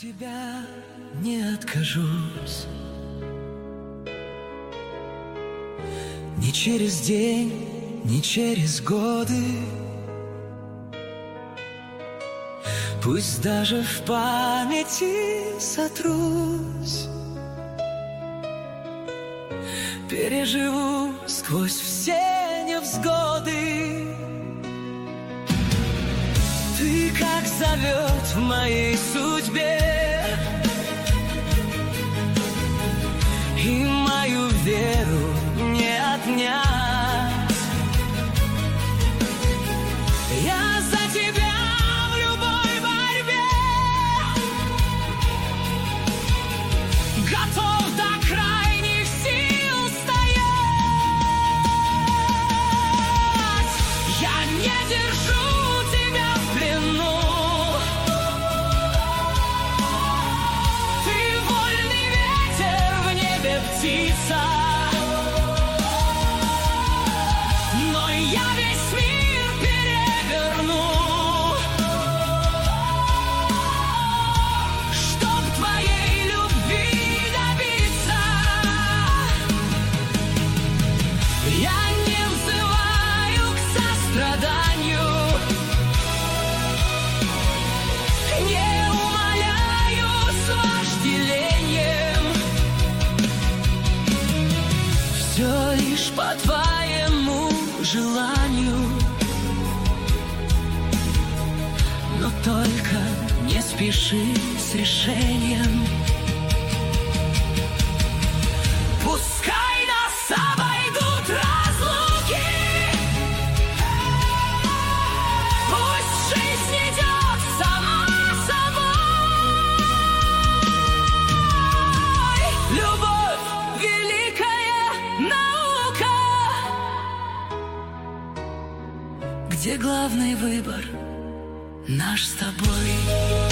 тебя не откажусь. Ни через день, ни через годы. Пусть даже в памяти сотрусь, переживу сквозь все невзгоды. Ты как зовет в моей судьбе, и мою веру не отнять. Я за тебя в любой борьбе готов до крайних сил стоять. Я не держу тебя в плену. Ты вольный ветер в небе, птица. Но я весь мир переверну, чтоб твоей любви добиться. Я не взываю к состраданию, не умоляю с вожделением. Все лишь по твоему желанию. Но только не спеши с решением. Пускай нас обойдут разлуки, пусть жизнь идет сама собой. Любовь — великая наука, где главный выбор наш с тобой.